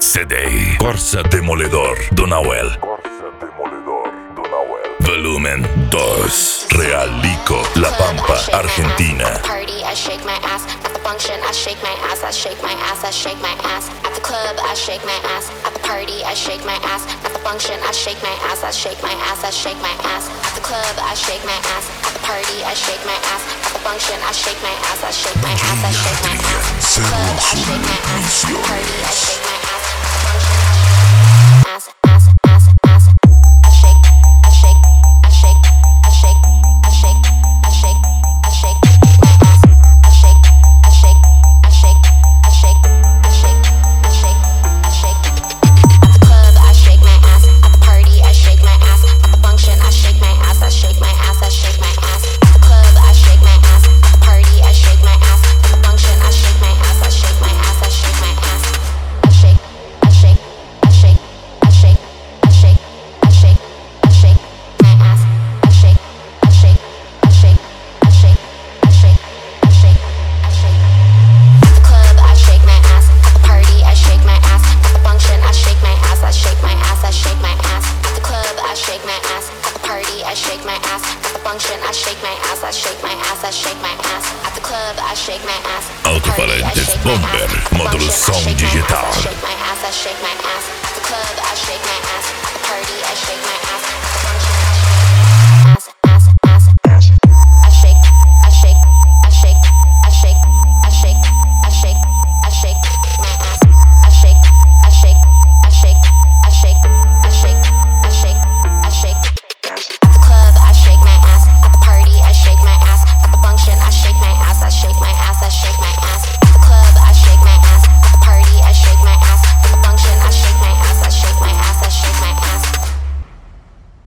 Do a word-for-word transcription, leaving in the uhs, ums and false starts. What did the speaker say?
C D. Corsa Demoledor Donauel. Volumen dos. Real Lico, La Pampa, Argentina. Party, I shake my ass. At the function, I shake my ass. I shake my ass. I shake my ass. At the club, I shake my ass. At the party, I shake my ass. At the function, I shake my ass. I shake my ass. I shake my ass. At the club, I shake my ass. At the party, I shake my ass. At the function, I shake my ass. I shake my ass. I shake my ass. At the club, I shake my ass. At the party, I shake my ass. At the function, I shake my ass. Ass, ass, ass. I shake, I shake, I shake, I shake, I shake, I shake, I shake my ass. I shake, I shake, I shake, I shake, I shake, I shake, I shake. At the club, I shake my ass. At the party, I shake my ass. At the function, I shake my ass. I shake my ass. I shake my ass. At the club, I shake my ass. At the party, I shake my ass. At the function, I shake my ass. I shake my ass. I shake my ass. I shake, I shake, I shake, I shake, I shake, I shake, I shake my ass. I shake, I shake, I shake, I shake, I shake, I shake, I shake. At the club, I shake my ass. At the party, I shake my ass. At the function, I shake my ass. I shake my ass. I shake my ass. At the club, I shake my ass. At the party, I shake my ass. At the function, I shake my ass. I shake my ass. I shake my ass. At the club, I shake my ass. Altoparentes Bomber, módulo som digital. I shake my ass. I shake my ass. At the club, I shake my ass. At the party, I shake my ass.